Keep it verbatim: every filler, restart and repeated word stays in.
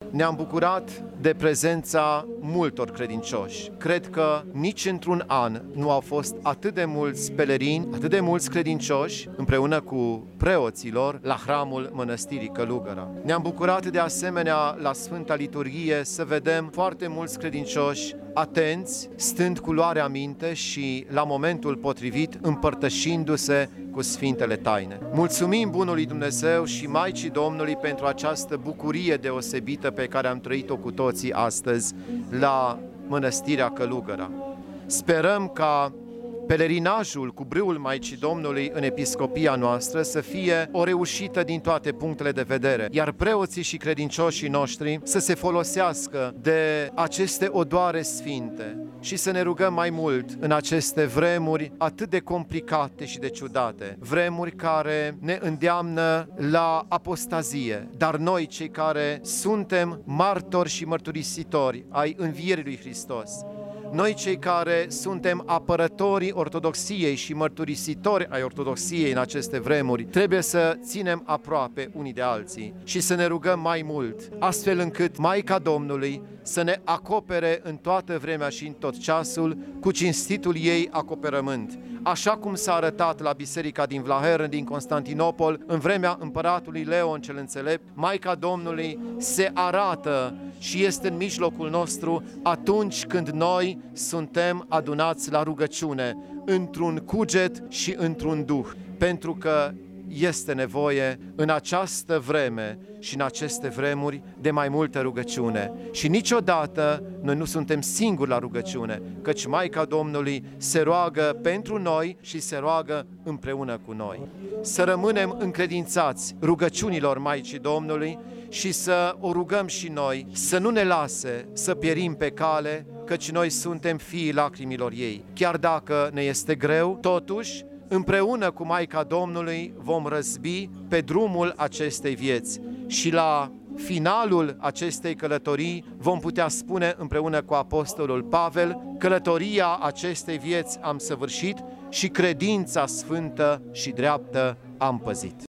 Ne-am bucurat de prezența multor credincioși. Cred că nici într-un an nu au fost atât de mulți pelerini, atât de mulți credincioși, împreună cu preoților, la hramul Mănăstirii Călugăra. Ne-am bucurat de asemenea la Sfânta Liturghie să vedem foarte mulți credincioși atenți, stând cu luarea minte și la momentul potrivit împărtășindu-se cu Sfintele Taine. Mulțumim Bunului Dumnezeu și Maicii Domnului pentru această bucurie deosebită pe care am trăit-o cu toții astăzi la Mănăstirea Călugăra. Sperăm ca pelerinajul cu brâul Maicii Domnului în episcopia noastră să fie o reușită din toate punctele de vedere, iar preoții și credincioșii noștri să se folosească de aceste odoare sfinte și să ne rugăm mai mult în aceste vremuri atât de complicate și de ciudate, vremuri care ne îndeamnă la apostazie, dar noi, cei care suntem martori și mărturisitori ai învierii lui Hristos, noi cei care suntem apărătorii ortodoxiei și mărturisitori ai ortodoxiei în aceste vremuri, trebuie să ținem aproape unii de alții și să ne rugăm mai mult, astfel încât Maica Domnului să ne acopere în toată vremea și în tot ceasul cu cinstitul ei acoperământ. Așa cum s-a arătat la biserica din Vlahern, din Constantinopol, în vremea împăratului Leon cel Înțelept, Maica Domnului se arată și este în mijlocul nostru atunci când noi suntem adunați la rugăciune, într-un cuget și într-un duh, pentru că este nevoie în această vreme și în aceste vremuri de mai multă rugăciune. Și niciodată noi nu suntem singuri la rugăciune, căci Maica Domnului se roagă pentru noi și se roagă împreună cu noi. Să rămânem încredințați rugăciunilor Maicii Domnului și să o rugăm și noi să nu ne lase să pierim pe cale, căci noi suntem fiii lacrimilor ei. Chiar dacă ne este greu, totuși, împreună cu Maica Domnului vom răzbi pe drumul acestei vieți și la finalul acestei călătorii vom putea spune împreună cu Apostolul Pavel: călătoria acestei vieți am săvârșit și credința sfântă și dreaptă am păzit.